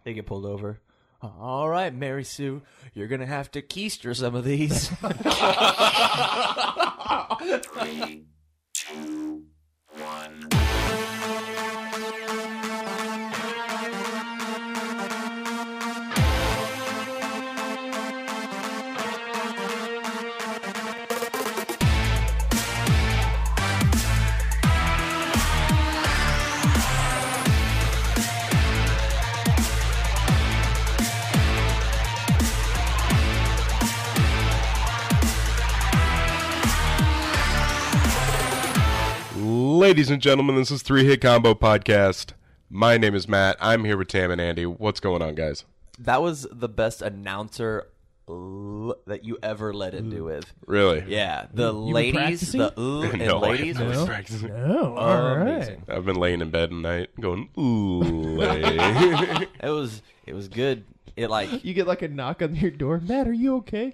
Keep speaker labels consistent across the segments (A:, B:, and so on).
A: They get pulled over. All right, Mary Sue, you're going to have to keister some of these.
B: 3, 2, 1.
C: Ladies and gentlemen, this is 3 Hit Combo Podcast. My name is Matt. I'm here with Tam and Andy. What's going on, guys?
A: That was the best announcer that you ever led into with.
C: Really?
A: Yeah. The
D: were
A: ladies,
D: practicing?
A: the and
C: No,
A: ladies.
C: I
A: was
C: was practicing.
D: Oh, all right.
A: amazing.
C: I've been laying in bed at night going, ooh.
A: It was good. It like
D: You get like a knock on your door. Matt, are you okay?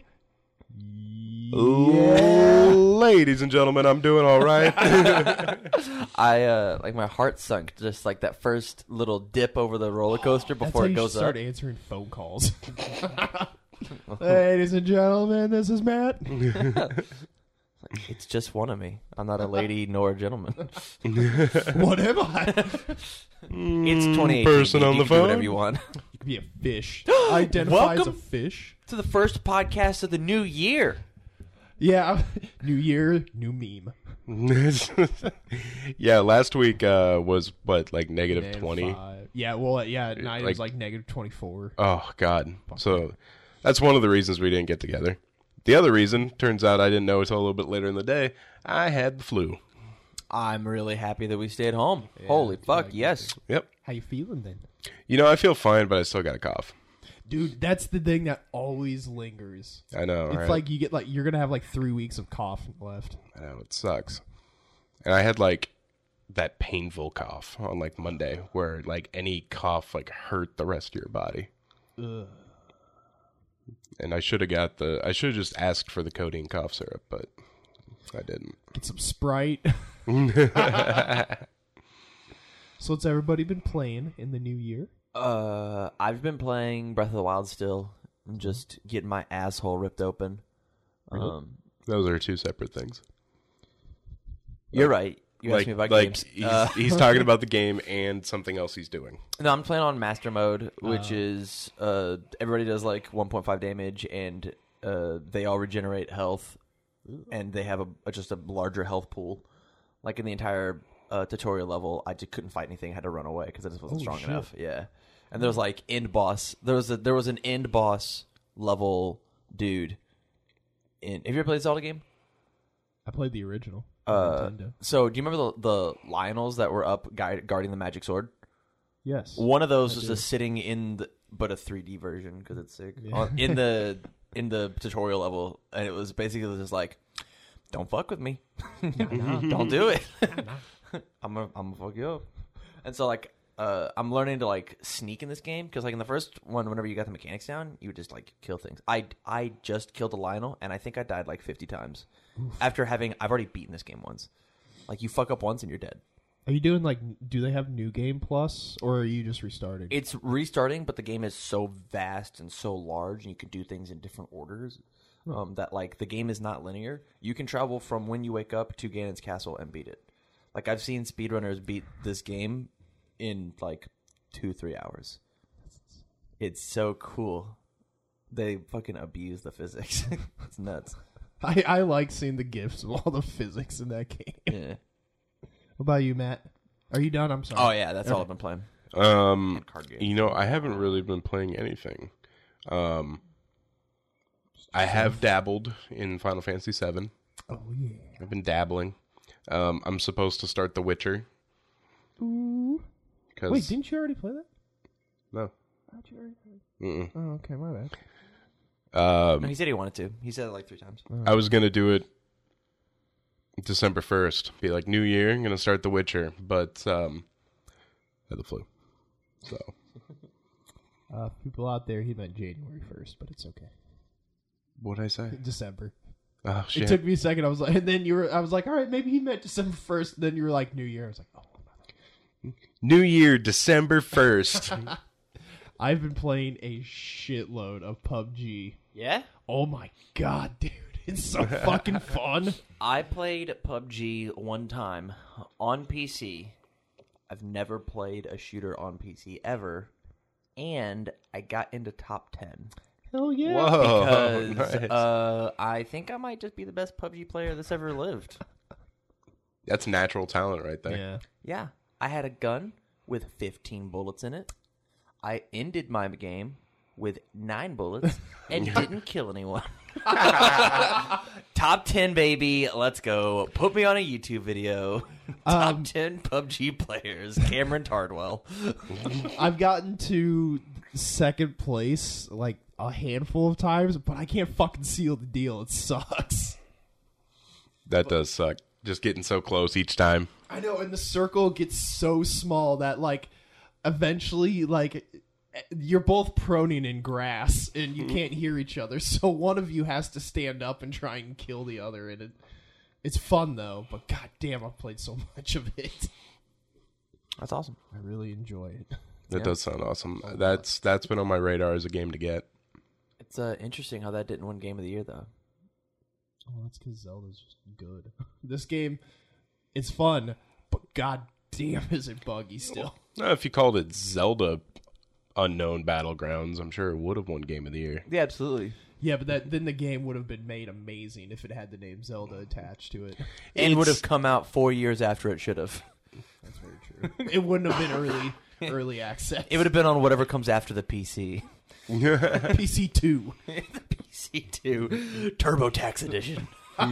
C: Ladies and gentlemen, I'm doing all right.
A: I like my heart sunk just like that first little dip over the roller coaster before it goes
D: That's how you
A: up.
D: start answering phone calls. Ladies and gentlemen, this is Matt.
A: It's just one of me. I'm not a lady nor a gentleman.
D: What am I?
A: It's 2018.
C: Person on
A: you
C: the
A: can do whatever
C: phone?
A: you want.
D: You could be a fish. Identify as a
A: Welcome.
D: fish.
A: To the first podcast of the new year.
D: Yeah. New year, new meme.
C: Yeah, last week was, what, like negative 20?
D: -5. Yeah, well, yeah, at night it was
C: Like-
D: like negative 24.
C: Oh, God. So that's one of the reasons we didn't get together. The other reason, turns out I didn't know until a little bit later in the day, I had the flu.
A: I'm really happy that we stayed home. Holy fuck, yes.
C: Yep.
D: How you feeling then?
C: You know, I feel fine, but I still got a cough.
D: Dude, that's the thing that always lingers.
C: I know,
D: It's
C: right?
D: like you get like you're gonna have like 3 weeks of cough left.
C: I know, it sucks. And I had like that painful cough on like Monday where like any cough like hurt the rest of your body.
D: Ugh.
C: And I should have just asked for the codeine cough syrup, but I didn't.
D: Get some Sprite. So what's everybody been playing in the new year?
A: I've been playing Breath of the Wild still. I'm just getting my asshole ripped open.
C: Those are two separate things.
A: You're right. You asked me about games.
C: He's talking about the game and something else he's doing.
A: No, I'm playing on Master Mode, which is everybody does like 1.5 damage, and they all regenerate health, and they have just a larger health pool. Like in the entire tutorial level, I just couldn't fight anything. I had to run away because I just wasn't strong
D: shit.
A: enough. Yeah, and there was like end boss. There was an end boss level dude. Have you ever played the Zelda game?
D: I played the original. Nintendo.
A: So do you remember the Lionels that were up guarding the magic sword?
D: Yes.
A: One of those was just sitting in but a 3D version because it's sick in the tutorial level, and it was basically just like, don't fuck with me, don't do it. I'm gonna fuck you up. And so like I'm learning to like sneak in this game because like in the first one, whenever you got the mechanics down, you would just like kill things. I just killed a Lionel, and I think I died like 50 times after I've already beaten this game once. Like you fuck up once and you're dead.
D: Are you doing like? Do they have New Game Plus, or are you just restarting?
A: It's restarting, but the game is so vast and so large, and you can do things in different orders. That like the game is not linear. You can travel from when you wake up to Ganon's castle and beat it. Like I've seen speedrunners beat this game in like 2-3 hours. It's so cool. They fucking abuse the physics. It's nuts.
D: I like seeing the gifs of all the physics in that game.
A: Yeah.
D: What about you, Matt? Are you done? I'm sorry.
A: Oh yeah, that's all I've been playing. Card games.
C: You know, I haven't really been playing anything. I have dabbled in Final Fantasy VII.
D: Oh yeah.
C: I've been dabbling. I'm supposed to start The Witcher.
D: Ooh. Wait, didn't you already play that?
C: No.
D: How'd you already play it? Oh, okay, my bad.
A: No, he said he wanted to. He said it like 3 times.
C: I was going to do it December 1st. Be like, New Year, I'm going to start The Witcher. But I had the flu. So.
D: People out there, he meant January 1st, but it's okay.
C: What'd I say?
D: December.
C: Oh, shit.
D: It took me a second. I was like, and then I was like, all right, maybe he meant December 1st. Then you were like, New Year. I was like, oh.
C: New Year, December 1st.
D: I've been playing a shitload of PUBG.
A: Yeah?
D: Oh my god, dude. It's so fucking fun.
A: I played PUBG one time on PC. I've never played a shooter on PC ever. And I got into top 10.
D: Hell yeah.
C: Whoa.
A: Because
C: Nice.
A: I think I might just be the best PUBG player that's ever lived.
C: That's natural talent right there.
D: Yeah.
A: Yeah. I had a gun with 15 bullets in it. I ended my game with 9 bullets and didn't kill anyone. Top 10, baby. Let's go. Put me on a YouTube video. Top 10 PUBG players. Cameron Tardwell.
D: I've gotten to second place like a handful of times, but I can't fucking seal the deal. It sucks.
C: That does suck. Just getting so close each time.
D: I know, and the circle gets so small that like eventually like you're both proning in grass and you can't hear each other, so one of you has to stand up and try and kill the other, and it's fun though, but god damn, I've played so much of it.
A: That's awesome.
D: I really enjoy it.
C: That
A: Yeah.
C: does sound awesome. That's been on my radar as a game to get.
A: It's interesting how that didn't win Game of the Year, though.
D: Oh, that's because Zelda's just good. This game, it's fun, but god damn is it buggy still.
C: If you called it Zelda Unknown Battlegrounds, I'm sure it would have won Game of the Year.
A: Yeah, absolutely.
D: Yeah, but then the game would have been made amazing if it had the name Zelda attached to it.
A: It would have come out 4 years after it should have.
D: That's very true. It wouldn't have been early access.
A: It would have been on whatever comes after the PC.
D: PC 2.
A: The PC2 TurboTax Edition.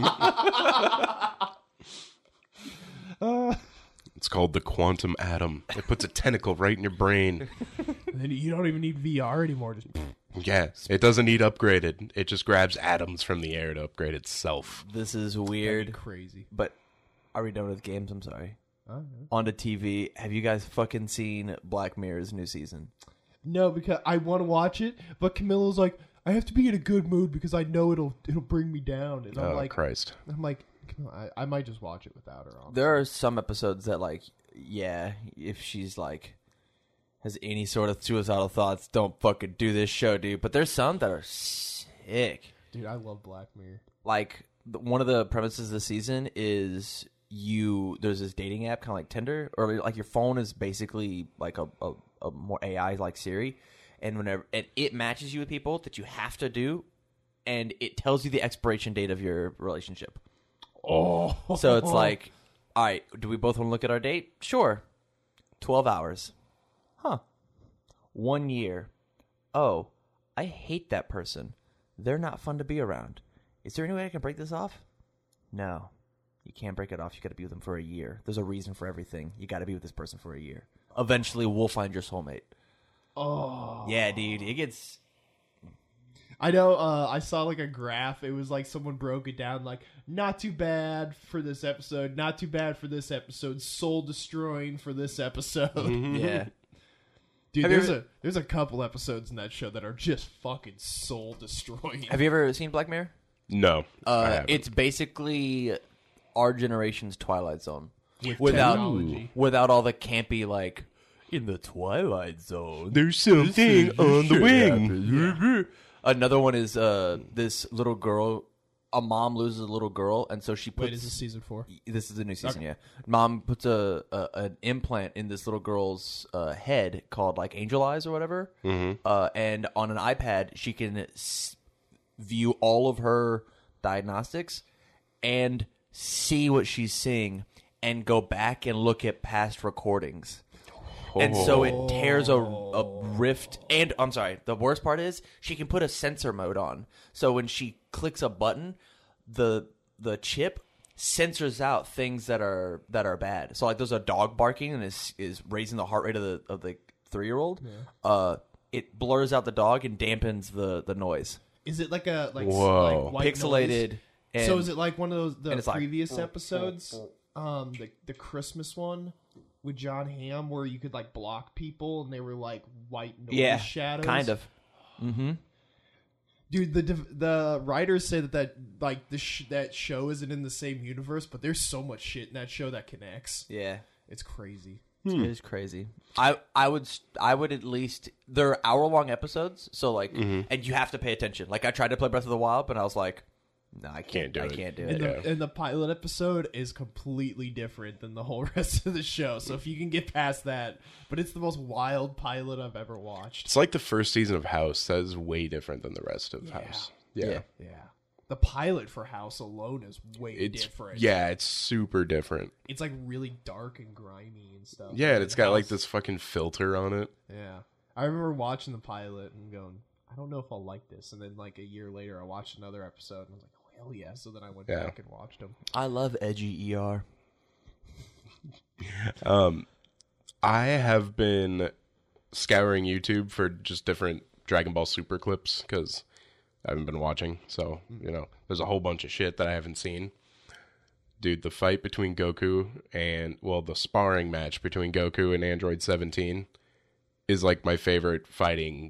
C: It's called the Quantum Atom. It puts a tentacle right in your brain.
D: And then you don't even need VR anymore. Just
C: Yeah, it doesn't need upgraded. It just grabs atoms from the air to upgrade itself.
A: This is
D: that'd be
A: weird,
D: crazy.
A: but are we done with games? I'm sorry.
D: Oh,
A: On to TV. Have you guys fucking seen Black Mirror's new season?
D: no, because I want to watch it, but Camilla's like, I have to be in a good mood because I know it'll bring me down. And
C: Oh, Christ.
D: I'm like, I might just watch it without her on.
A: There are some episodes that, like, yeah, if she's like has any sort of suicidal thoughts, don't fucking do this show, dude. But there's some that are sick.
D: Dude, I love Black Mirror.
A: Like one of the premises of the season is there's this dating app kind of like Tinder, or like your phone is basically like a more AI like Siri, and it matches you with people that you have to do, and it tells you the expiration date of your relationship.
D: Oh,
A: So it's like, all right, do we both want to look at our date? Sure. 12 hours. Huh. 1 year. Oh, I hate that person. They're not fun to be around. Is there any way I can break this off? No. You can't break it off. You got to be with them for a year. There's a reason for everything. You got to be with this person for a year. Eventually, we'll find your soulmate.
D: oh.
A: Yeah, dude. It gets...
D: I know. I saw like a graph. It was like someone broke it down. Like, not too bad for this episode. Not too bad for this episode. Soul destroying for this episode.
A: Yeah.
D: Dude,
A: Have you
D: there's a couple episodes in that show that are just fucking soul destroying.
A: Have you ever seen Black Mirror?
C: No. I haven't.
A: It's basically our generation's Twilight Zone.
D: Without
A: Without all the campy, like, in the Twilight Zone.
C: There's something on the wing.
A: Another one is this little girl. A mom loses a little girl, and so she puts.
D: Wait, is this season 4?
A: This is the new season, yeah. Mom puts an implant in this little girl's head called like Angel Eyes or whatever, and on an iPad she can view all of her diagnostics and see what she's seeing, and go back and look at past recordings. And so it tears a rift. And I'm sorry, the worst part is she can put a sensor mode on. So when she clicks a button, the chip censors out things that are bad. So like there's a dog barking and is raising the heart rate of the 3-year-old. Yeah. It blurs out the dog and dampens the noise.
D: Is it like a
C: Whoa.
D: like white
A: Pixelated.
D: noise?
A: And
D: So is it like one of those the
A: and it's like-
D: previous episodes, the Christmas one with John Hamm, where you could like block people and they were like white noise shadows?
A: kind of. Mm-hmm.
D: Dude, the writers say that like that show isn't in the same universe, but there's so much shit in that show that connects.
A: Yeah.
D: It's crazy.
A: It is crazy. I would at least, they're hour-long episodes, so like, and you have to pay attention. Like, I tried to play Breath of the Wild, but I was like, no, I can't do it. I can't do it.
D: And the pilot episode is completely different than the whole rest of the show. So if you can get past that, but it's the most wild pilot I've ever watched.
C: It's like the first season of House. That is way different than the rest of House. Yeah.
D: The pilot for House alone is way different.
C: Yeah, it's super different.
D: It's like really dark and grimy and stuff.
C: Yeah, and it's got like this fucking filter on it.
D: Yeah. I remember watching the pilot and going, I don't know if I'll like this. And then like a year later, I watched another episode and I was like, oh, hell yeah. So then I went back and watched them.
A: I love edgy ER.
C: I have been scouring YouTube for just different Dragon Ball Super clips because I haven't been watching. So, you know, there's a whole bunch of shit that I haven't seen. Dude, the fight between Goku and, well, the sparring match between Goku and Android 17 is like my favorite fighting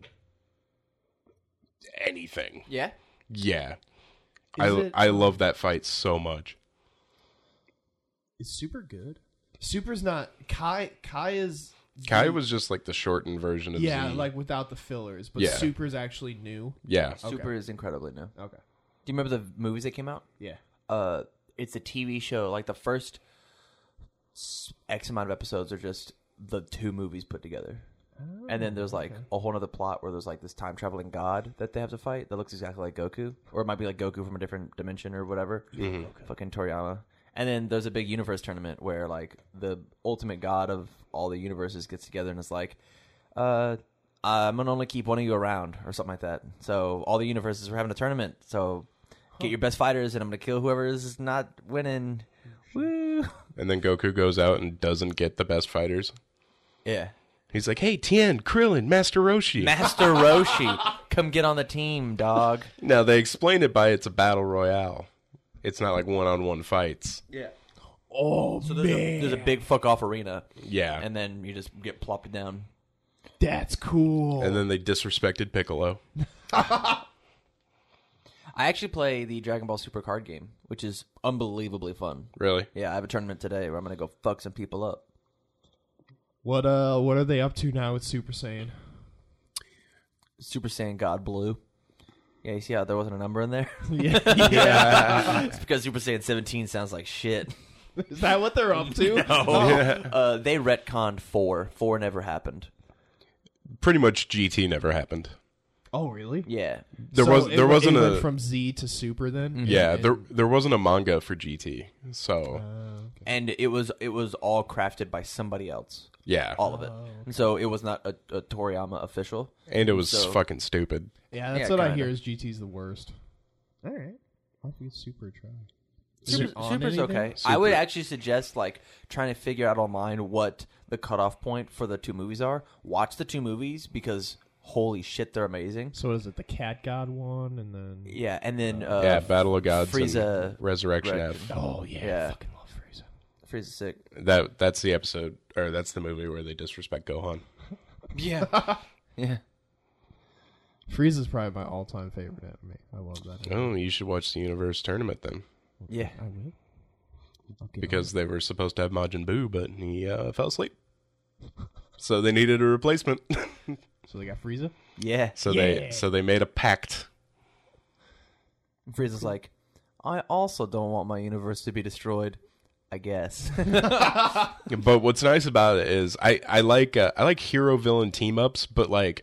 C: anything.
A: Yeah?
C: Yeah.
D: Is
C: I love that fight so much.
D: Is Super good? Super's not. Kai is.
C: Kai was just like the shortened version of Z.
D: like without the fillers, but
C: Yeah.
D: Super's actually new.
C: Yeah.
A: Super is incredibly new.
D: Okay.
A: Do you remember the movies that came out?
D: Yeah.
A: It's a TV show. Like the first X amount of episodes are just the two movies put together. And then there's like a whole other plot where there's like this time traveling god that they have to fight that looks exactly like Goku, or it might be like Goku from a different dimension or whatever. Fucking Toriyama. And then there's a big universe tournament where like the ultimate god of all the universes gets together and it's like, I'm gonna only keep one of you around or something like that. So all the universes are having a tournament. So get your best fighters and I'm gonna kill whoever is not winning. Woo!
C: And then Goku goes out and doesn't get the best fighters.
A: Yeah.
C: He's like, hey, Tien, Krillin, Master Roshi.
A: Master Roshi, come get on the team, dog.
C: Now, they explain it by it's a battle royale. It's not like one-on-one fights.
A: Yeah.
D: Oh,
A: So
D: man.
A: there's a big fuck-off arena,
C: Yeah.
A: and then you just get plopped down.
D: That's cool.
C: And then they disrespected Piccolo.
A: I actually play the Dragon Ball Super card game, which is unbelievably fun.
C: Really?
A: Yeah, I have a tournament today where I'm going to go fuck some people up.
D: What are they up to now with Super Saiyan?
A: Super Saiyan God Blue. Yeah, you see how there wasn't a number in there?
D: Yeah.
A: It's because Super Saiyan 17 sounds like shit.
D: Is that what they're up to?
A: They retconned 4. 4 never happened.
C: Pretty much GT never happened.
D: Oh, really?
A: Yeah.
C: There wasn't
D: it
C: a
D: went from Z to Super then.
C: yeah.
D: And-
C: There wasn't a manga for GT. So
A: And it was all crafted by somebody else.
C: yeah,
A: All of it. And so it was not a Toriyama official.
C: and it was
A: So-
C: fucking stupid.
D: Yeah, that's
A: Yeah,
D: what I
A: kinda.
D: hear is GT's the worst. All right, I'll give Super a try. Is it on
A: Super's
D: anything?
A: okay. I would
C: Super.
A: actually suggest like trying to figure out online what the cutoff point for the two movies are. Watch the two movies because holy shit, they're amazing.
D: So is it the Cat God one, and then
A: Yeah, and then
C: Yeah, Battle of Gods,
A: Frieza
C: and Resurrection
A: Rec-
C: F.
D: oh yeah,
A: Yeah.
D: I fucking love Frieza.
A: Frieza's sick.
C: That's the episode, or that's the movie where they disrespect Gohan.
A: Yeah, yeah.
D: Frieza's probably my all-time favorite anime. I love that. Anime.
C: Oh, you should watch the Universe Tournament then,
A: Yeah.
D: I will. I'll get
C: because they were supposed to have Majin Buu, but he fell asleep, so they needed a replacement.
D: on. So they got Frieza.
A: Yeah.
C: So
D: Yeah.
C: they made a pact.
A: Frieza's like, I also don't want my universe to be destroyed. I guess.
C: But what's nice about it is I like hero villain team ups, but like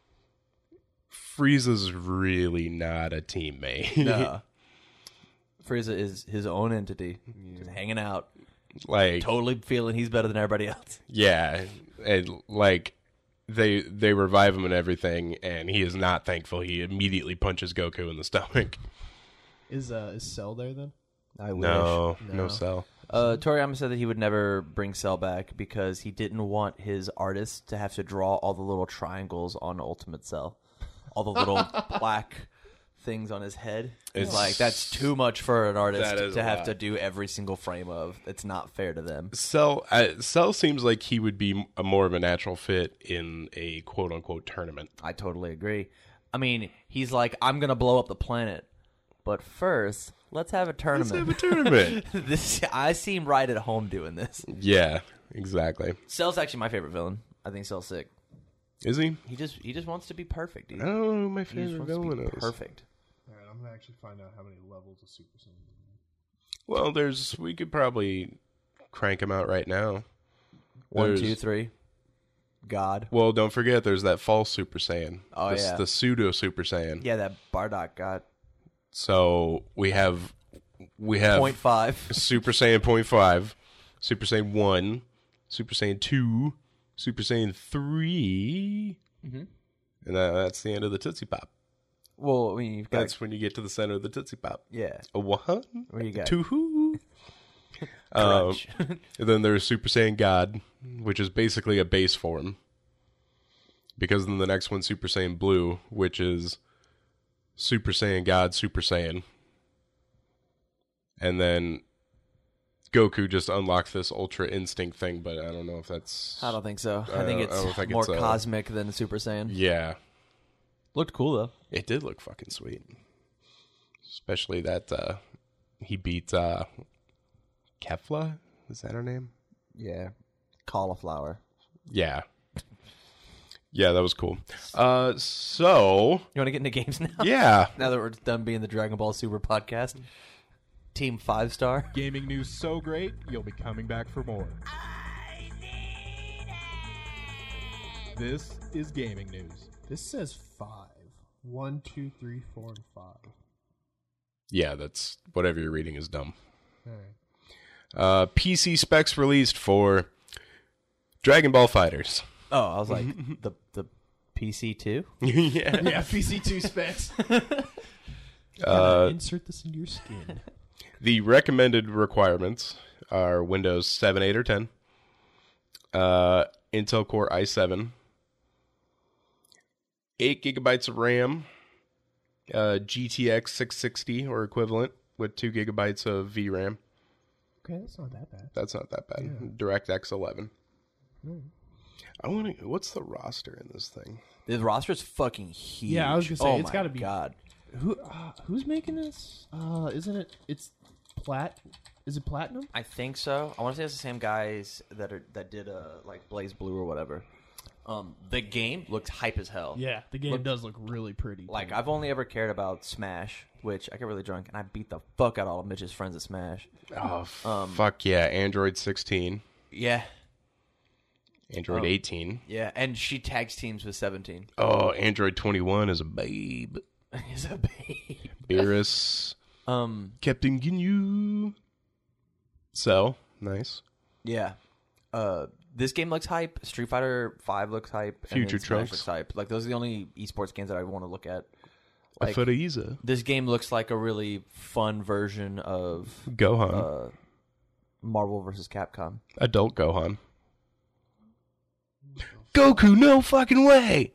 C: Frieza's really not a teammate.
A: No. Frieza is his own entity, just hanging out,
C: Like
A: totally feeling he's better than everybody else.
C: yeah, and like they revive him and everything, and he is not thankful. He immediately punches Goku in the stomach.
D: Is Cell there then?
A: I wish.
C: No
D: No.
C: Cell.
A: Toriyama said that he would never bring Cell back because he didn't want his artists to have to draw all the little triangles on Ultimate Cell, all the little black things on his head. It's like that's too much for an artist
C: That is
A: to
C: a
A: have
C: lot.
A: to do every single frame of. It's not fair to them.
C: Cell seems like he would be a more of a natural fit in a quote unquote tournament.
A: I totally agree. I mean, he's like, I'm gonna blow up the planet, but first, let's have a tournament.
C: Let's have a tournament.
A: This I seem right at home doing this.
C: Yeah, exactly.
A: Cell's actually my favorite villain. I think Cell's sick.
C: Is he?
A: He just wants to be perfect, dude.
C: I don't know who my
A: He just
C: favorite
A: wants to
C: villain
A: be
C: is.
A: perfect.
D: All right, I'm gonna actually find out how many levels of Super Saiyan.
C: Well, we could probably crank him out right now.
A: 1,
C: There's-
A: 2, 3. God.
C: Well, don't forget, there's that false Super Saiyan.
A: Oh, yeah.
C: The pseudo Super Saiyan.
A: Yeah, that Bardock got
C: So we have
A: 0.5.
C: Super Saiyan 0.5, Super Saiyan 1, Super Saiyan 2, Super Saiyan 3, and that's the end of the Tootsie Pop.
A: Well, I mean, you've got
C: That's when you get to the center of the Tootsie Pop.
A: yeah.
C: A one,
A: What do you got?
C: two.
A: Crunch.
C: And then there's Super Saiyan God, which is basically a base form. Because then the next one's Super Saiyan Blue, which is Super Saiyan God, Super Saiyan. And then Goku just unlocks this Ultra Instinct thing, but I don't know if that's...
A: I don't think so.
C: I
A: I think
C: don't
A: it's
C: think
A: more
C: it's,
A: cosmic than Super Saiyan.
C: Yeah,
A: Looked cool though.
C: it did look fucking sweet. Especially that he beat Kefla? Is that her name?
A: Yeah. Cauliflower.
C: Yeah. Yeah, that was cool. So,
A: You want to get into games now?
C: yeah.
A: Now that we're done being the Dragon Ball Super podcast. Team 5-star.
E: Gaming news so great, you'll be coming back for more. This is gaming news.
D: This says 5. 1, 2, 3, 4, and 5.
C: Yeah, that's whatever you're reading is dumb.
D: All right.
C: PC specs released for Dragon Ball Fighters.
A: Oh, I was like the PC too.
C: Yeah.
D: Yeah, PC2 specs. Insert this into your skin.
C: The recommended requirements are Windows 7, 8, or 10, Intel Core i7, 8 gigabytes of RAM, GTX 660 or equivalent with 2 gigabytes of VRAM.
D: Okay, that's not that bad.
C: That's not that bad. DirectX 11. I want to. What's the roster in this thing?
A: The roster's fucking huge.
D: Yeah, I was gonna say,
A: oh
D: it's
A: my
D: gotta be-
A: God.
D: Who's making this? Isn't it? It's Is it Platinum?
A: I think so. I want to say it's the same guys that did like Blaze Blue or whatever. The game looked hype as hell.
D: Yeah, the game does look really pretty.
A: Like, I've only ever cared about Smash, which I get really drunk, and I beat the fuck out of all of Mitch's friends at Smash.
C: Oh, fuck yeah. Android 16.
A: Yeah,
C: Android 18.
A: yeah, and she tags teams with 17.
C: Oh, Android 21 is a babe.
A: He's a babe.
C: Beerus. Captain Ginyu. So, nice.
A: Yeah. This game looks hype. Street Fighter 5 looks hype. and
C: Future
A: then Smash
C: Trunks.
A: looks hype. Like, those are the only esports games that I want to look at. Like,
C: Afuraiza.
A: this game looks like a really fun version of
C: Gohan.
A: Marvel vs. Capcom.
C: Adult Gohan. Goku, no fucking way!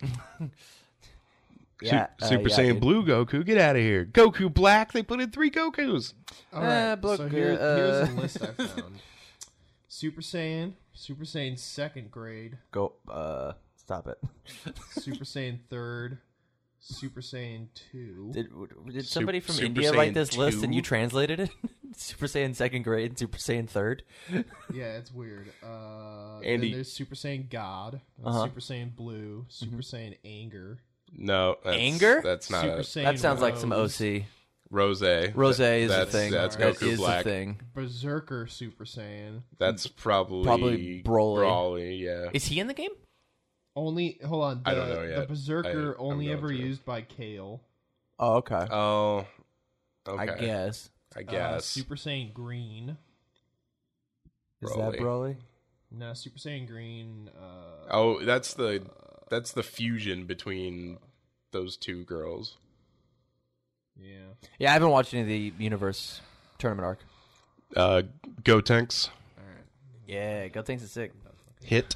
A: Yeah,
C: Super
A: yeah,
C: Saiyan
A: dude.
C: Blue Goku, get out of here. Goku Black, they put in 3 Gokus.
D: All right,
A: look,
D: so here's the list I found. Super Saiyan second grade,
A: Go, stop it.
D: Super Saiyan third, Super Saiyan 2.
A: Did somebody from
C: Super
A: India
C: Saiyan
A: write this list and
C: 2?
A: you translated it? Super Saiyan second grade and Super Saiyan third?
D: Yeah, it's weird.
C: Andy.
D: Then there's Super Saiyan God, Super Saiyan Blue, Super Saiyan Anger,
C: No. That's,
A: Anger?
C: That's not
D: Super
C: it.
D: Saiyan
A: That sounds like some
D: Rose,
A: OC.
C: Rose.
A: Rose is the
C: that's,
A: thing.
C: That's
D: Alright.
C: Goku
A: That is
C: Black.
A: the thing.
D: Berserker Super Saiyan.
C: That's probably
A: Probably Broly.
C: Broly, yeah.
A: Is he in the game?
D: Only hold on.
C: I don't know yet.
D: The Berserker
C: I'm
D: only
C: going
D: ever
C: through.
D: used by Kale.
A: Oh, okay.
C: Oh, okay.
A: I guess.
C: I guess.
D: Super Saiyan Green.
A: Is that Broly?
D: No, Super Saiyan Green.
C: Oh, that's the fusion between those two girls.
D: Yeah.
A: Yeah, I haven't watched any of the Universe tournament arc.
C: Gotenks.
D: All right.
A: Yeah, Gotenks is sick.
C: Hit.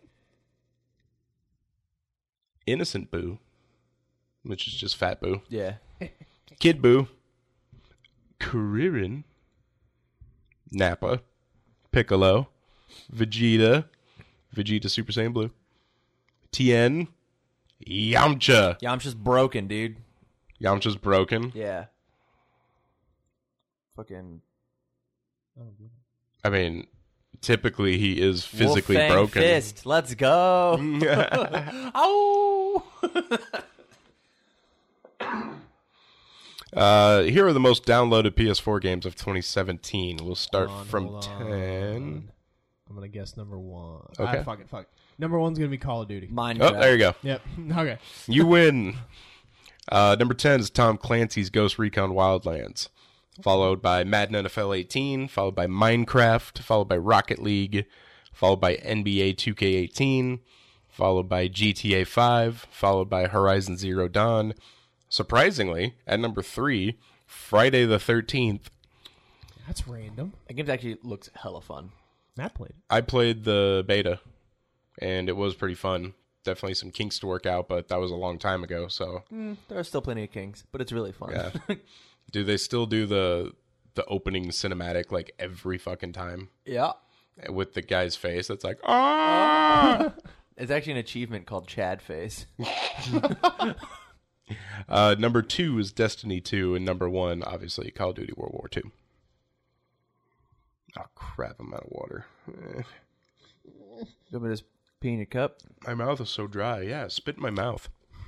C: Innocent Boo, which is just Fat Boo.
A: Yeah.
C: Kid Boo. Kuririn. Nappa. Piccolo. Vegeta. Vegeta Super Saiyan Blue. Tien. Yamcha.
A: Yamcha's broken, dude.
C: Yamcha's broken.
A: Yeah. Fucking.
C: I mean, typically he is physically
A: Wolfang
C: broken.
A: Fist. Let's go. Ow!
C: Here are the most downloaded PS4 games of 2017. We'll start from
D: Hold
C: 10.
D: I'm gonna guess number 1.
C: Okay.
D: Fuck it. Number 1's gonna be Call of Duty.
A: Minecraft.
C: Oh, there you go.
D: Yep. Okay.
C: You win. Number 10 is Tom Clancy's Ghost Recon Wildlands, followed by Madden NFL 18, followed by Minecraft, followed by Rocket League, followed by NBA 2K18, followed by GTA 5, followed by Horizon Zero Dawn. Surprisingly, at number 3, Friday the 13th.
D: That's random.
A: That game actually looks hella fun.
D: Matt played it.
C: I played the beta, and it was pretty fun. Definitely some kinks to work out, but that was a long time ago, so...
A: There are still plenty of kings, but it's really fun.
C: Yeah. Do they still do the opening cinematic like every fucking time
A: Yeah.
C: with the guy's face that's like ah?
A: It's actually an achievement called Chad Face.
C: Number 2 is Destiny 2, and number 1 obviously Call of Duty World War II. Oh crap! I'm out of water.
A: You want me to just pee in your cup?
C: My mouth is so dry. Yeah, spit in my mouth.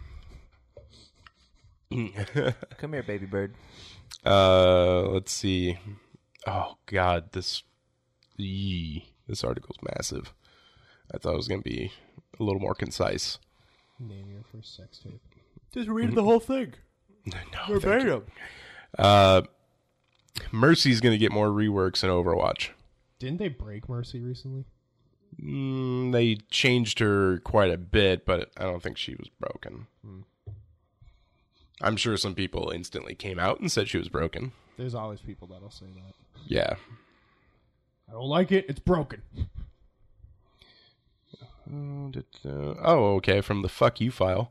A: Come here, baby bird.
C: Let's see. Oh God, this article's massive. I thought it was gonna be a little more concise.
D: Name your first sex tape.
A: Just read the whole thing.
C: No, thank you. Mercy's gonna get more reworks in Overwatch.
D: Didn't they break Mercy recently?
C: They changed her quite a bit, but I don't think she was broken. I'm sure some people instantly came out and said she was broken.
D: There's always people that'll say that.
C: Yeah.
D: I don't like it. It's broken.
C: Oh, okay. From the fuck you file.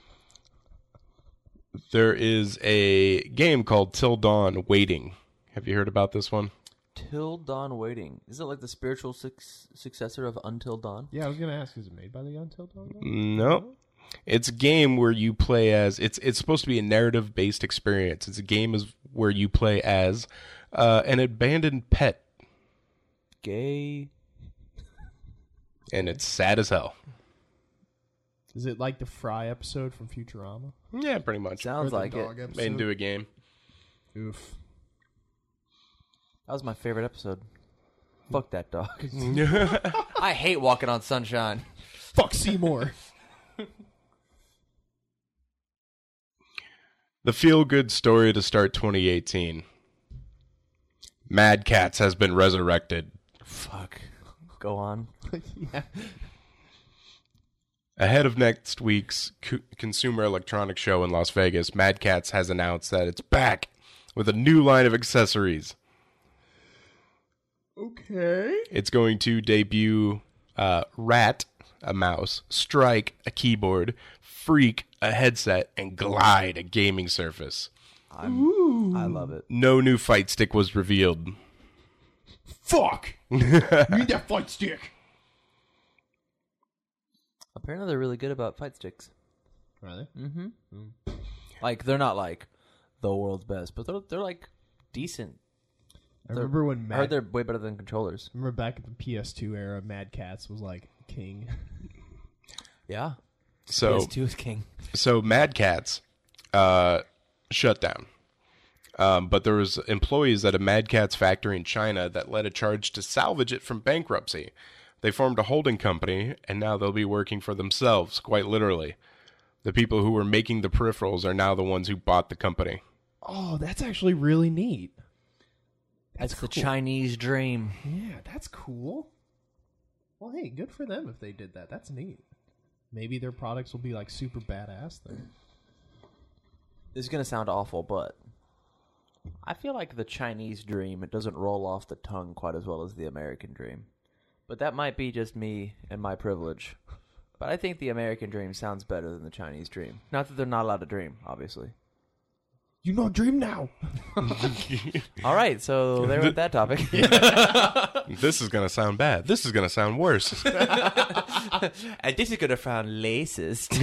C: There is a game called Till Dawn Waiting. Have you heard about this one?
A: Till Dawn Waiting. Is it like the spiritual successor of Until Dawn?
D: Yeah, I was gonna ask, is it made by the Until Dawn?
C: No. It's a game where you play as it's supposed to be a narrative based experience. It's a game where you play as an abandoned pet,
A: Gay.
C: and it's sad as hell.
D: Is it like the Fry episode from Futurama?
C: Yeah, pretty much.
A: Sounds
D: Or the
A: like
D: dog
A: it.
D: episode?
C: Made into a game.
D: Oof.
A: That was my favorite episode. Fuck that dog. I hate walking on sunshine.
D: Fuck Seymour.
C: The feel-good story to start 2018. Mad Catz has been resurrected.
A: Fuck. Go on.
D: Yeah.
C: Ahead of next week's Consumer Electronics Show in Las Vegas, Mad Catz has announced that it's back with a new line of accessories.
D: Okay.
C: It's going to debut Rat, a mouse, Strike, a keyboard, Freak, a headset, and Glide, a gaming surface.
A: I love it.
C: No new fight stick was revealed.
D: Fuck. You need that fight stick.
A: Apparently they're really good about fight sticks.
D: Are they?
A: Like, they're not like the world's best, but they're like decent.
D: I remember when
A: I heard they're way better than controllers.
D: remember back at the PS2 era, Mad Catz was like king.
A: Yeah.
C: So,
A: PS2 is king.
C: so Mad Catz shut down. But there was employees at a Mad Catz factory in China that led a charge to salvage it from bankruptcy. They formed a holding company, and now they'll be working for themselves, quite literally. The people who were making the peripherals are now the ones who bought the company.
D: Oh, that's actually really neat.
A: That's the
D: cool.
A: Chinese dream.
D: Yeah, that's cool. Well, hey, good for them if they did that. That's neat. Maybe their products will be like super badass then.
A: This is going to sound awful, but I feel like the Chinese dream, it doesn't roll off the tongue quite as well as the American dream. But that might be just me and my privilege. But I think the American dream sounds better than the Chinese dream. Not that they're not allowed to dream, obviously.
D: You know, dream now.
A: All right, so there with that topic.
C: This is going to sound bad. This is going to sound worse.
A: And this is going to sound racist.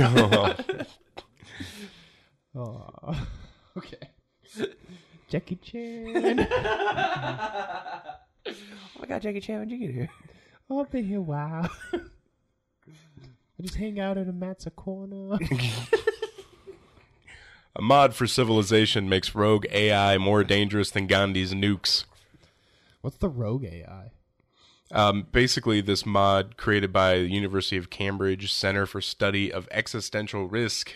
D: Oh, okay. Jackie Chan.
A: my god, Jackie Chan, when'd you get here?
D: Oh, I've been here a while. I just hang out in a Matza corner.
C: A mod for Civilization makes rogue AI more dangerous than Gandhi's nukes.
D: What's the rogue AI?
C: Basically, this mod created by the University of Cambridge Center for Study of Existential Risk.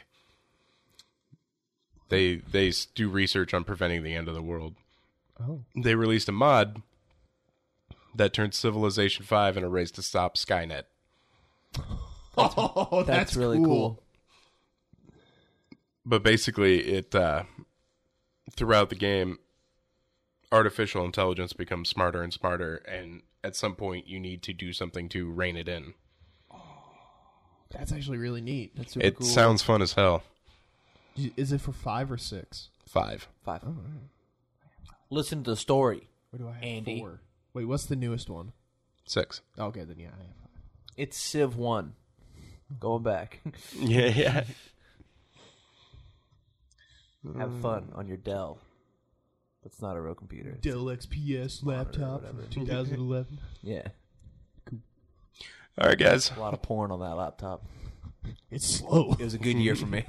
C: They do research on preventing the end of the world.
D: Oh.
C: They released a mod that turned Civilization 5 in a race to stop Skynet.
D: Oh,
A: That's really cool.
C: But basically, it throughout the game, artificial intelligence becomes smarter and smarter, and at some point, you need to do something to rein it in.
D: That's actually really neat.
A: That's super
C: It
A: cool.
C: sounds fun as hell.
D: Is it for 5 or 6?
C: 5.
A: 5.
D: Oh, all right.
A: Listen to the story.
D: What do I have?
A: Andy.
D: 4. Wait, what's the newest one?
C: 6.
D: Okay, then yeah, I have 5.
A: It's Civ 1. Going back.
C: Yeah.
A: Have fun on your Dell. That's not a real computer.
D: Dell XPS laptop
A: whatever.
D: from 2011.
A: Yeah.
C: All right, guys.
A: A lot of porn on that laptop.
D: It's slow.
A: It was a good year for me.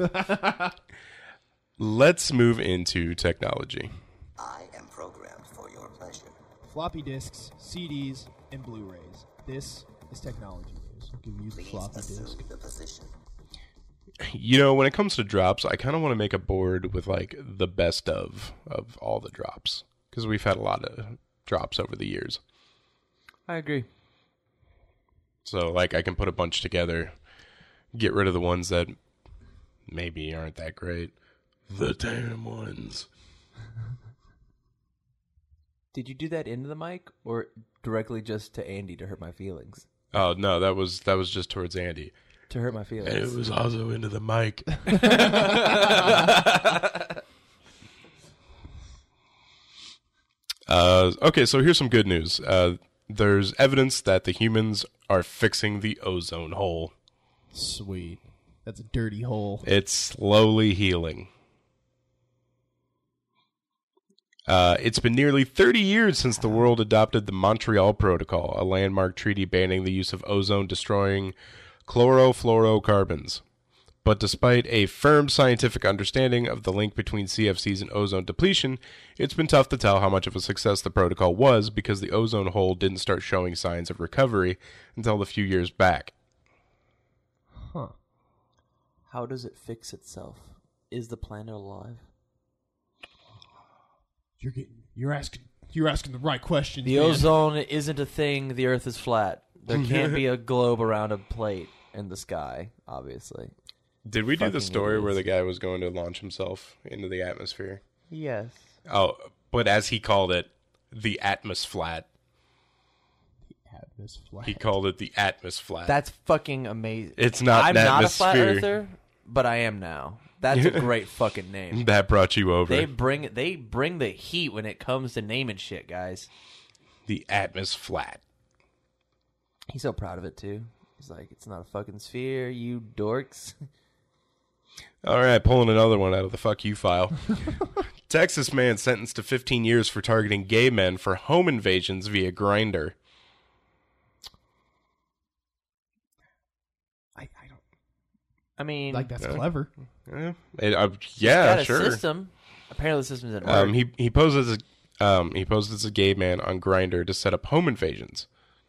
C: Let's move into technology.
B: I am programmed for your pleasure.
D: Floppy disks, CDs, and Blu-rays. This is technology news. You can use the
B: Please
D: floppy
B: assume
D: disk.
B: the position.
C: You know, when it comes to drops, I kind of want to make a board with like the best of all the drops, because we've had a lot of drops over the years.
A: I agree.
C: So like I can put a bunch together, get rid of the ones that maybe aren't that great. The damn ones.
A: Did you do that into the mic or directly just to Andy to hurt my feelings?
C: Oh no, that was just towards Andy.
A: To hurt my feelings.
C: And it was also into the mic. Okay, so here's some good news. There's evidence that the humans are fixing the ozone hole.
D: Sweet. That's a dirty hole.
C: It's slowly healing. It's been nearly 30 years since the world adopted the Montreal Protocol, a landmark treaty banning the use of ozone-destroying chlorofluorocarbons. But despite a firm scientific understanding of the link between CFCs and ozone depletion, it's been tough to tell how much of a success the protocol was because the ozone hole didn't start showing signs of recovery until a few years back.
D: Huh.
A: How does it fix itself? Is the planet alive?
D: You're asking the right questions.
A: The
D: man.
A: ozone isn't a thing. The Earth is flat. There can't be a globe around a plate in the sky, obviously.
C: Did we do the
A: Fucking
C: story where the
A: idiots.
C: guy was going to launch himself into the atmosphere?
A: Yes.
C: Oh, but as he called it, the atmosflat.
D: Atmosphere.
C: He called it the atmosflat.
A: That's fucking amazing.
C: It's not
A: I'm
C: an
A: not a flat
C: atmosphere.
A: earther, but I am now. That's a great fucking name.
C: That brought you over.
A: They bring the heat when it comes to naming shit, guys.
C: The atmosflat.
A: He's so proud of it too. He's like, it's not a fucking sphere, you dorks.
C: All right, pulling another one out of the fuck you file. Texas man sentenced to 15 years for targeting gay men for home invasions via Grindr.
D: I don't
A: I mean,
D: like that's clever.
C: Yeah,
A: got a
C: sure.
A: system. Apparently, the system didn't work.
C: He posed as a gay man on Grindr to set up home invasions.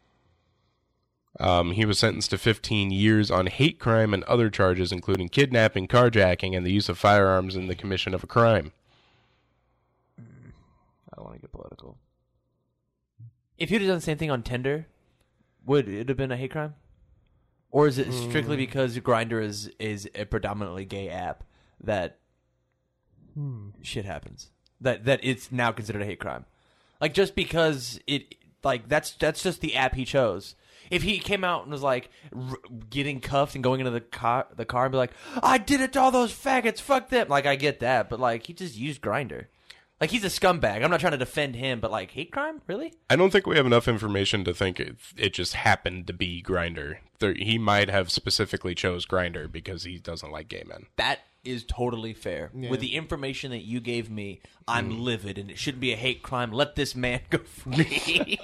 C: He was sentenced to 15 years on hate crime and other charges, including kidnapping, carjacking, and the use of firearms in the commission of a crime.
A: I don't want to get political. If you'd have done the same thing on Tinder, would it have been a hate crime? Or is it strictly because Grindr is a predominantly gay app that shit happens? That it's now considered a hate crime? Like, just because that's just the app he chose. If he came out and was like getting cuffed and going into the car and be like, I did it to all those faggots, fuck them. Like, I get that, but like, he just used Grindr. Like, he's a scumbag. I'm not trying to defend him, but like, hate crime? Really?
C: I don't think we have enough information to think it just happened to be Grindr. He might have specifically chose Grindr because he doesn't like gay men.
A: That is totally fair.
D: Yeah.
A: With the information that you gave me, I'm livid, and it shouldn't be a hate crime. Let this man go free.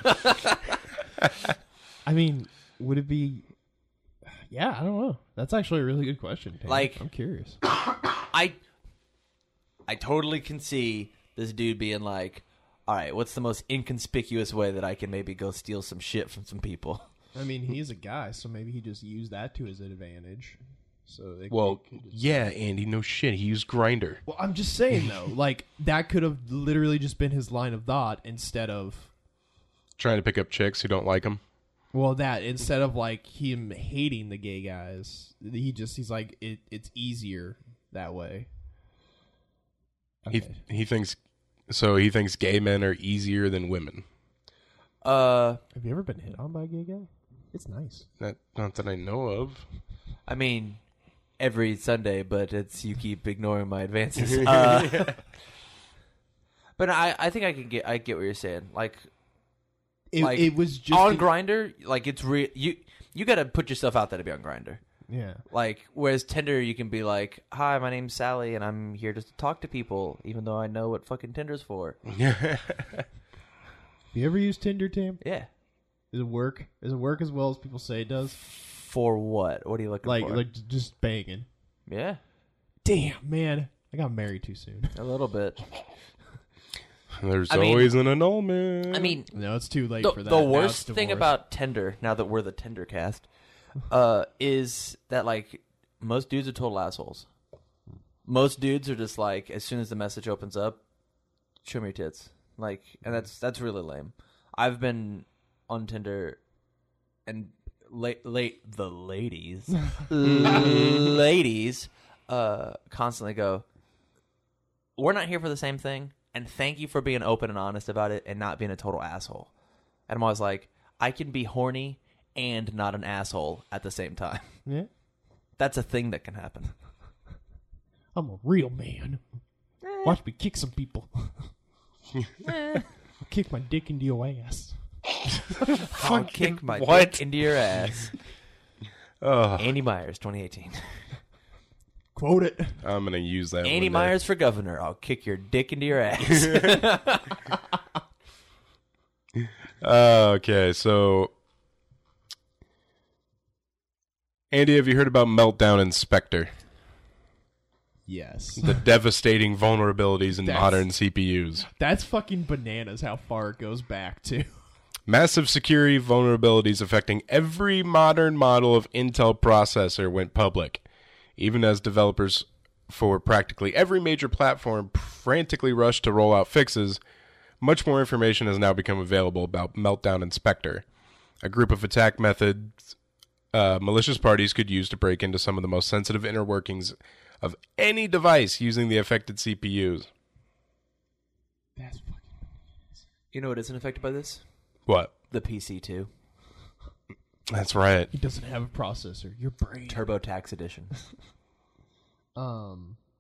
D: I mean, would it be? Yeah, I don't know. That's actually a really good question. Tam.
A: Like-
D: I'm curious.
A: I totally can see this dude being like, all right, what's the most inconspicuous way that I can maybe go steal some shit from some people?
D: I mean, he's a guy, so maybe he just used that to his advantage. So
C: Well, yeah, Andy, no shit. He used Grindr.
D: well, I'm just saying though, like that could have literally just been his line of thought instead of.
C: Trying to pick up chicks who don't like him.
D: Well, that instead of like him hating the gay guys, he's like it's easier that way. Okay.
C: He thinks gay men are easier than women.
D: Have you ever been hit on by a gay guy? It's nice.
C: Not that I know of.
A: I mean, every Sunday, but it's you keep ignoring my advances. But I think I get what you're saying. Like
D: It was just
A: on Grindr, like it's you got to put yourself out there to be on Grindr.
D: Yeah.
A: Like whereas Tinder, you can be like, "Hi, my name's Sally, and I'm here just to talk to people, even though I know what fucking Tinder's for."
D: You ever used Tinder, Tam?
A: Yeah.
D: Does it work? Does it work as well as people say it does?
A: For what? What are you looking for?
D: Like just banging.
A: Yeah,
D: Damn, man, I got married too soon.
A: a little bit.
C: There's
A: I mean-
C: always an annulment.
A: I mean,
D: No, it's too late
A: the,
D: for that.
A: the
D: Now
A: worst
D: it's
A: thing
D: divorce.
A: about Tinder, now that we're the Tinder cast, is that like most dudes are total assholes. Most dudes are just like, as soon as the message opens up, show me your tits. Like, and that's really lame. I've been on Tinder, and the ladies, ladies, constantly go, "We're not here for the same thing, and thank you for being open and honest about it and not being a total asshole." And I'm always like, I can be horny and not an asshole at the same time.
D: Yeah,
A: That's a thing that can happen.
D: I'm a real man. Watch me kick some people. I'll kick my dick into your ass.
A: I'll kick my
C: what?
A: dick into your ass. Andy Myers, 2018.
D: Quote it.
C: I'm gonna use that.
A: Andy
C: one day.
A: Myers for governor. I'll kick your dick into your ass.
C: Okay, so Andy, have you heard about Meltdown Inspector?
D: Yes.
C: The devastating vulnerabilities in
D: That's-
C: modern CPUs.
D: That's fucking bananas how far it goes back to.
C: Massive security vulnerabilities affecting every modern model of Intel processor went public, even as developers for practically every major platform frantically rushed to roll out fixes. Much more information has now become available about Meltdown Inspector, a group of attack methods malicious parties could use to break into some of the most sensitive inner workings of any device using the affected CPUs.
D: That's fucking.
A: You know what isn't affected by this?
C: What?
A: The PC too.
C: That's right.
D: He doesn't have a processor. Your brain.
A: TurboTax edition.
C: Oh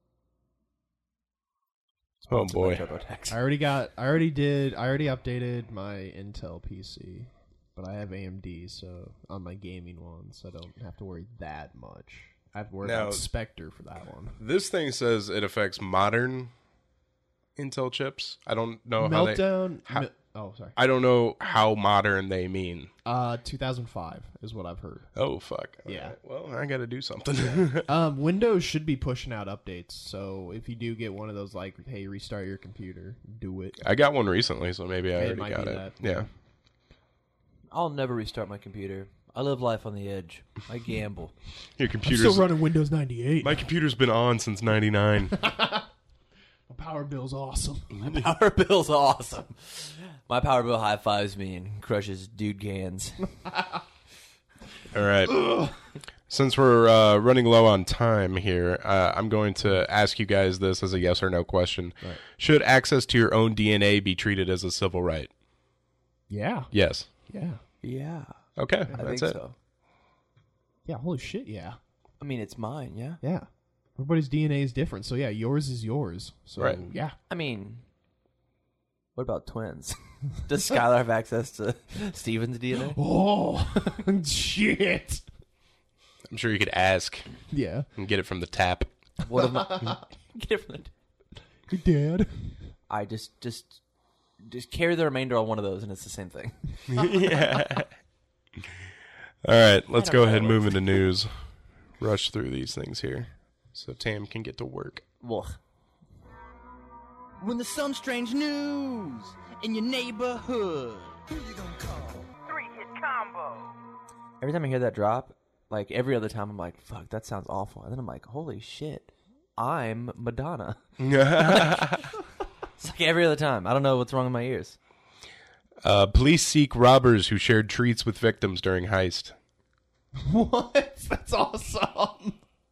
A: Sponsored by
C: boy.
A: TurboTax.
D: I already updated my Intel PC, but I have AMD, so on my gaming ones, I don't have to worry that much. I have to worry
C: Now-
D: about Spectre for that one.
C: This thing says it affects modern Intel chips. I don't know how they.
D: Meltdown.
C: how-
D: Sorry.
C: I don't know how modern they mean.
D: 2005 is what I've heard.
C: Oh fuck.
D: Yeah.
C: Alright, well, I got to do something.
D: Windows should be pushing out updates, so if you do get one of those, like, hey, restart your computer, do it.
C: I got one recently, so maybe I
D: It
C: already
D: might
C: got
D: be
C: it.
D: that.
C: Yeah.
A: I'll never restart my computer. I live life on the edge. I gamble.
C: Your
D: I'm
C: computer's
D: still running Windows 98.
C: My computer's been on since '99.
D: My power bill's awesome.
A: My power bill's awesome. My power bill high fives me and crushes dude cans.
C: All right. Since we're running low on time here, I'm going to ask you guys this as a yes or no question.
D: Right.
C: Should access to your own DNA be treated as a civil right?
D: Yeah.
C: Yes.
D: Yeah.
A: Yeah,
C: Okay,
A: I
C: that's
A: think
C: it.
A: so.
D: Yeah, holy shit, yeah.
A: I mean, it's mine, yeah?
D: Yeah. Everybody's DNA is different, so yeah, yours is yours. So,
C: Right.
D: yeah.
A: I mean, what about twins? Does Skylar have access to Steven's DNA?
D: Oh, shit.
C: I'm sure you could ask
D: Yeah.
C: and get it from the tap.
A: What am I? Get it from the...
D: Hey, Dad.
A: I just carry the remainder on one of those, and it's the same thing.
C: Yeah. All right, let's go ahead and move into news. Rush through these things here so Tam can get to work.
A: Well,
F: When there's some strange news in your neighborhood.
A: every time I hear that drop, like every other time, I'm like, "Fuck, that sounds awful," and then I'm like, "Holy shit, I'm Madonna." It's like every other time. I don't know what's wrong with my ears.
C: Police seek robbers who shared treats with victims during heist.
D: What? That's awesome.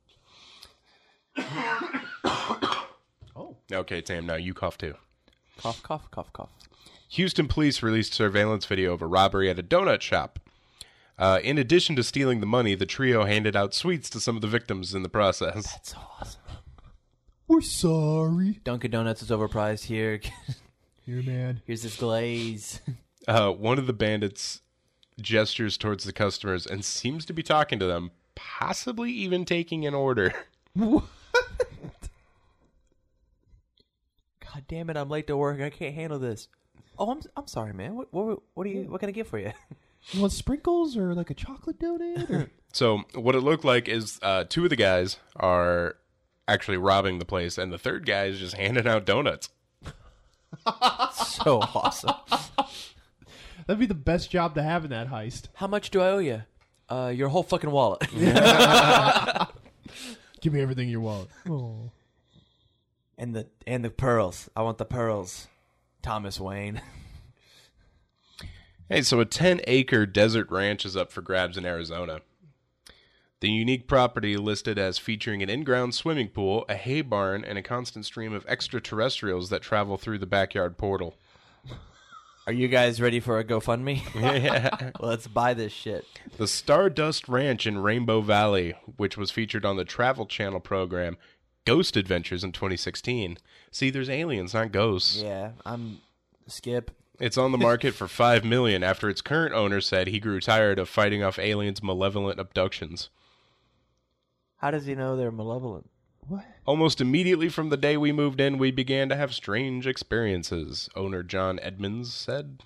C: Okay, Tam, now you cough too.
A: Cough, cough, cough, cough.
C: Houston police released surveillance video of a robbery at a donut shop. In addition to stealing the money, the trio handed out sweets to some of the victims in the process.
A: That's so awesome.
D: We're sorry.
A: Dunkin' Donuts is overpriced here.
D: Here, man.
A: Here's this glaze.
C: One of the bandits gestures towards the customers and seems to be talking to them, possibly even taking an order.
D: What?
A: God damn it! I'm late to work. I can't handle this. Oh, I'm sorry, man. What can I get for you?
D: You want sprinkles or like a chocolate donut? Or...
C: So what it looked like is two of the guys are actually robbing the place, and the third guy is just handing out donuts.
A: So awesome.
D: That'd be the best job to have in that heist.
A: How much do I owe you? Your whole fucking wallet.
D: Give me everything in your wallet. Oh.
A: And the pearls. I want the pearls. Thomas Wayne.
C: Hey, so a 10-acre desert ranch is up for grabs in Arizona. The unique property listed as featuring an in-ground swimming pool, a hay barn, and a constant stream of extraterrestrials that travel through the backyard portal.
A: Are you guys ready for a GoFundMe?
C: Yeah.
A: Let's buy this shit.
C: The Stardust Ranch in Rainbow Valley, which was featured on the Travel Channel program Ghost Adventures in 2016. See, there's aliens, not ghosts.
A: Yeah, I'm Skip.
C: It's on the market for $5 million after its current owner said he grew tired of fighting off aliens' malevolent abductions.
A: How does he know they're malevolent?
D: What?
C: Almost immediately from the day we moved in, we began to have strange experiences, owner John Edmonds said.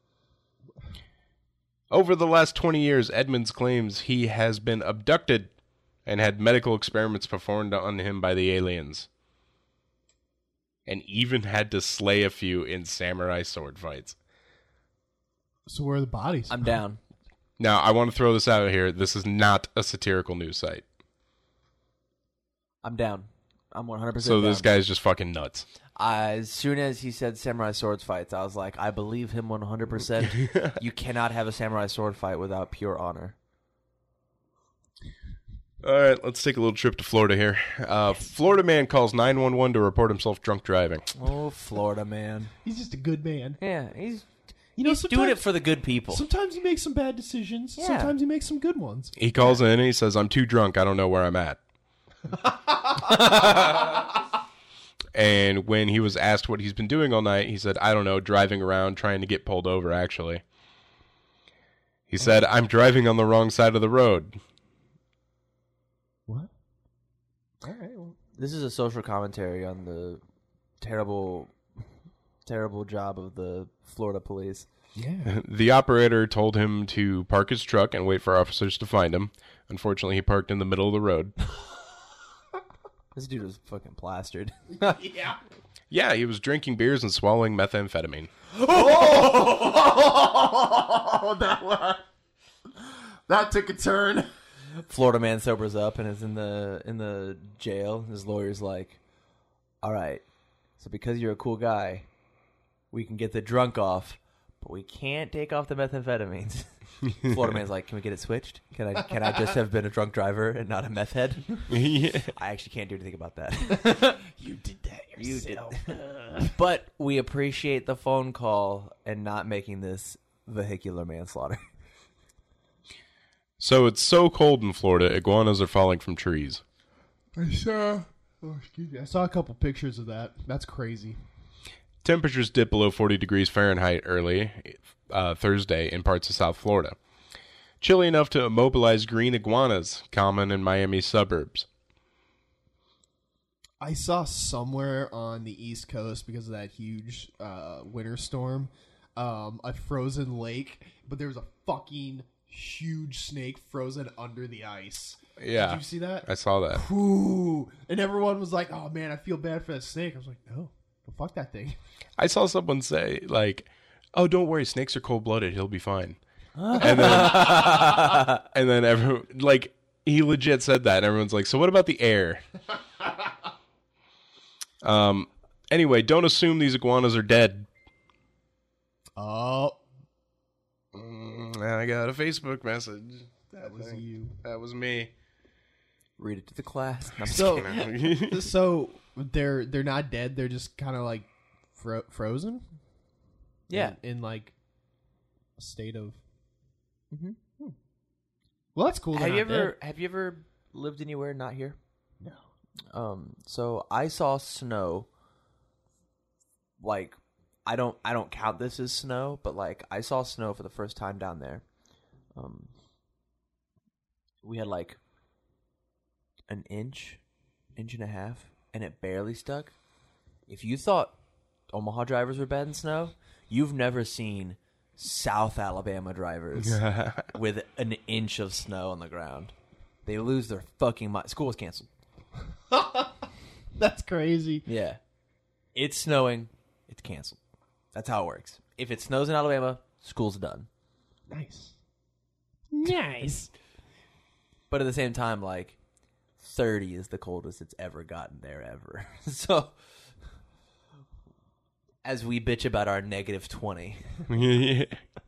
C: Over the last 20 years, Edmonds claims he has been abducted and had medical experiments performed on him by the aliens. And even had to slay a few in samurai sword fights.
D: So where are the bodies?
A: I'm down.
C: Now, I want to throw this out here. This is not a satirical news site.
A: I'm down. I'm 100%
C: So
A: down.
C: this guy's just fucking nuts.
A: As soon as he said samurai swords fights, I was like, I believe him 100%. You cannot have a samurai sword fight without pure honor.
C: All right, let's take a little trip to Florida here. Florida man calls 911 to report himself drunk driving.
A: Oh, Florida man.
D: He's just a good man.
A: Yeah, he's
D: You know,
A: doing
D: sometimes-
A: it for the good people.
D: Sometimes he makes some bad decisions.
A: Yeah.
D: Sometimes he makes some good ones.
C: He calls in and he says, I'm too drunk. I don't know where I'm at. And when he was asked what he's been doing all night, he said, I don't know, driving around trying to get pulled over, actually. He said, I'm driving on the wrong side of the road.
D: What? All right. Well,
A: This is a social commentary on the terrible job of the Florida police.
D: yeah.
C: The operator told him to park his truck and wait for officers to find him. Unfortunately, he parked in the middle of the road.
A: This dude was fucking plastered.
D: Yeah.
C: Yeah, he was drinking beers and swallowing methamphetamine.
D: Oh, that took a turn.
A: Florida man sobers up and is in the jail. His lawyer's like, all right, so because you're a cool guy, we can get the drunk off, but we can't take off the methamphetamines. Florida man's like, can we get it switched? Can I just have been a drunk driver and not a meth head?
C: Yeah.
A: I actually can't do anything about that.
D: You did that
A: You did.
D: yourself.
A: But we appreciate the phone call and not making this vehicular manslaughter.
C: So it's so cold in Florida, iguanas are falling from trees.
D: I saw a couple pictures of that. That's crazy.
C: Temperatures dipped below 40 degrees Fahrenheit early Thursday in parts of South Florida. Chilly enough to immobilize green iguanas, common in Miami suburbs.
D: I saw somewhere on the East Coast because of that huge winter storm, a frozen lake, but there was a fucking huge snake frozen under the ice.
C: Yeah.
D: Did you see that?
C: I saw that.
D: Ooh. And everyone was like, "Oh man, I feel bad for that snake." I was like, "No, fuck that thing."
C: I saw someone say, like, "Oh, don't worry, snakes are cold-blooded. He'll be fine." And then everyone, like, he legit said that, and everyone's like, "So what about the air?" Anyway, don't assume these iguanas are dead.
D: Oh,
C: I got a Facebook message.
D: that was you.
C: That was me.
A: Read it to the class. No, I'm just
D: So,
A: kidding.
D: so they're not dead. They're just kind of like frozen.
A: Yeah.
D: in like a state of. Well, that's cool.
A: Have you ever lived anywhere not here?
D: No.
A: So I saw snow. Like, I don't count this as snow, but like I saw snow for the first time down there. We had like an inch and a half, and it barely stuck. If you thought Omaha drivers were bad in snow, you've never seen South Alabama drivers with an inch of snow on the ground. They lose their fucking mind. School was canceled.
D: That's crazy.
A: Yeah. It's snowing. It's canceled. That's how it works. If it snows in Alabama, school's done.
D: Nice.
A: But at the same time, like, 30 is the coldest it's ever gotten there ever. So, as we bitch about our negative 20,
C: Yeah.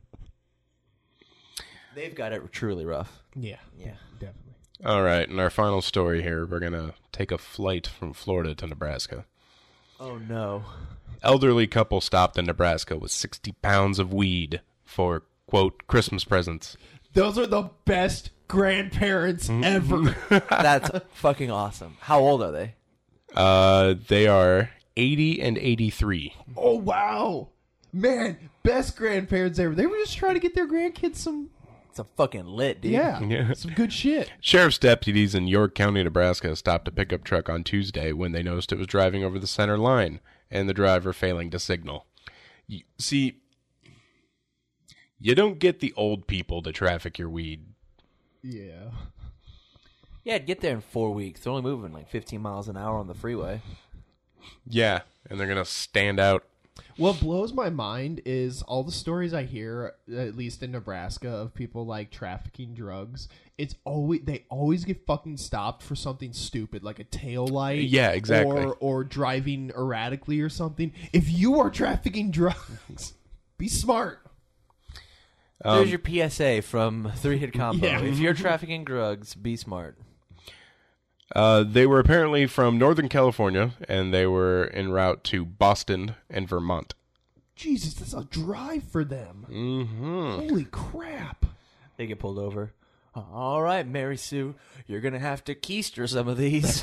A: they've got it truly rough.
D: Yeah.
A: Yeah.
D: Definitely.
C: All right, and our final story here, we're going to take a flight from Florida to Nebraska.
A: Oh, no.
C: Elderly couple stopped in Nebraska with 60 pounds of weed for, quote, Christmas presents.
D: Those are the best grandparents ever.
A: That's fucking awesome. How old are they?
C: They are 80 and 83.
D: Oh, wow. Man, best grandparents ever. They were just trying to get their grandkids some,
A: It's a fucking lit, dude.
C: Yeah.
D: some good shit.
C: Sheriff's deputies in York County, Nebraska stopped a pickup truck on Tuesday when they noticed it was driving over the center line and the driver failing to signal. See, you don't get the old people to traffic your weed.
D: Yeah.
A: Yeah, I'd get there in 4 weeks. They're only moving like 15 miles an hour on the freeway.
C: Yeah, and they're going to stand out.
D: What blows my mind is all the stories I hear, at least in Nebraska, of people like trafficking drugs. They always get fucking stopped for something stupid, like a tail light.
C: Yeah, exactly.
D: Or driving erratically or something. If you are trafficking drugs, be smart.
A: There's your PSA from 3 Hit Combo.
D: Yeah.
A: If you're trafficking drugs, be smart.
C: They were apparently from Northern California, and they were en route to Boston and Vermont.
D: Jesus, that's a drive for them.
C: Mm-hmm.
D: Holy crap.
A: They get pulled over. All right, Mary Sue, you're going to have to keister some of these.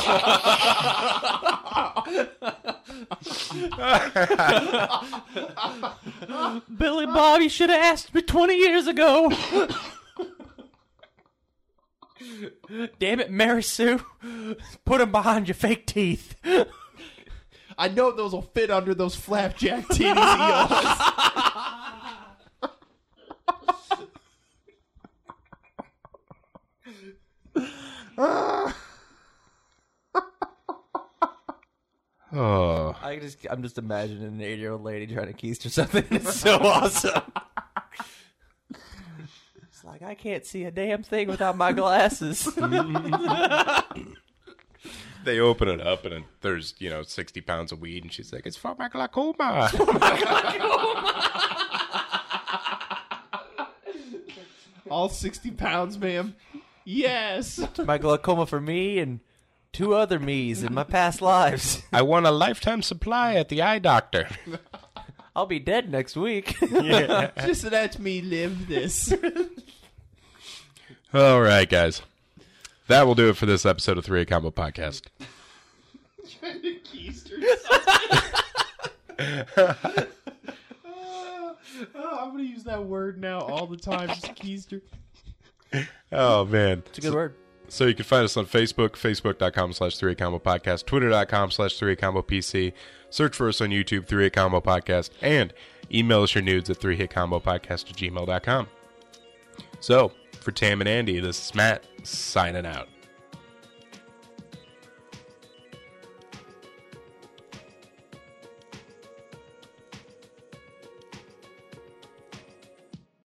A: Billy Bob, you should have asked me 20 years ago. Damn it, Mary Sue. Put them behind your fake teeth.
D: I know those will fit under those flapjack titties of yours.
C: Oh,
A: I'm just imagining an 80-year-old lady trying to keister something. It's so awesome. It's like, I can't see a damn thing without my glasses.
C: they open it up, and there's 60 pounds of weed, and she's like, "It's for my glaucoma."
D: All 60 pounds, ma'am. Yes.
A: My glaucoma for me and 2 other me's in my past lives.
C: I want a lifetime supply at the eye doctor.
A: I'll be dead next week.
D: Just let me live this.
C: All right, guys. That will do it for this episode of 3 Combo Podcast.
D: I'm going to use that word now all the time. Just keister.
C: Oh, man.
A: It's a good word.
C: So you can find us on Facebook, facebook.com/3combo podcast, twitter.com/3combo PC. Search for us on YouTube, 3 Combo Podcast, and email us your nudes at 3hitcombopodcast@gmail.com. So, for Tam and Andy, this is Matt, signing out.